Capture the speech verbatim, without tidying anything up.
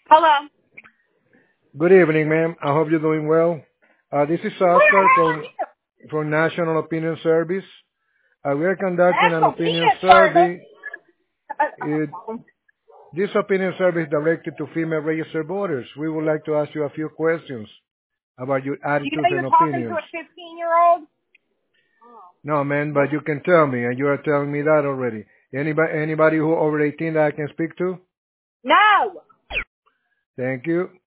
Hello. Good evening, ma'am. I hope you're doing well. Uh, this is Who the Oscar hell are from you? from National Opinion Service. Uh, we are conducting an National opinion Penis Service. survey. It, this opinion survey is directed to female registered voters. We would like to ask you a few questions about your Do you know attitudes and you're talking to opinions. a fifteen-year-old? No, man, but you can tell me, and you are telling me that already. Anybody, anybody who over eighteen that I can speak to? No. Thank you.